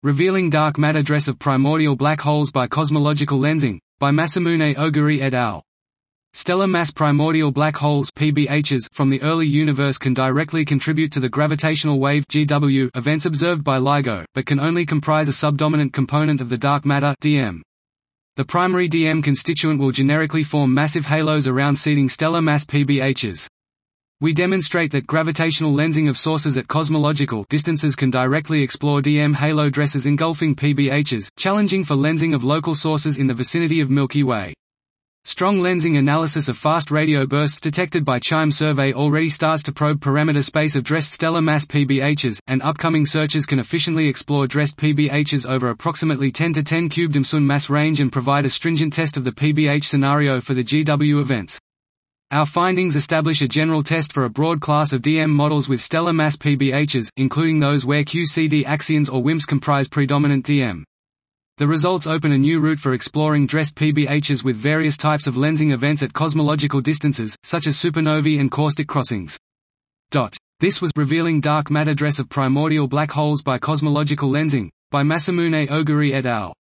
Revealing Dark Matter Dress of Primordial Black Holes by Cosmological Lensing, by Masamune Oguri et al. Stellar mass primordial black holes (PBHs) from the early universe can directly contribute to the gravitational wave (GW) events observed by LIGO, but can only comprise a subdominant component of the dark matter (DM). The primary DM constituent will generically form massive halos around seeding stellar mass PBHs. We demonstrate that gravitational lensing of sources at cosmological distances can directly explore DM halo dresses engulfing PBHs, challenging for lensing of local sources in the vicinity of Milky Way. Strong lensing analysis of fast radio bursts detected by CHIME survey already starts to probe parameter space of dressed stellar mass PBHs, and upcoming searches can efficiently explore dressed PBHs over approximately 10 to 10 cubed Thomson mass range and provide a stringent test of the PBH scenario for the GW events. Our findings establish a general test for a broad class of DM models with stellar mass PBHs, including those where QCD axions or WIMPs comprise predominant DM. The results open a new route for exploring dressed PBHs with various types of lensing events at cosmological distances, such as supernovae and caustic crossings. This was Revealing Dark Matter Dress of Primordial Black Holes by Cosmological Lensing, by Masamune Oguri et al.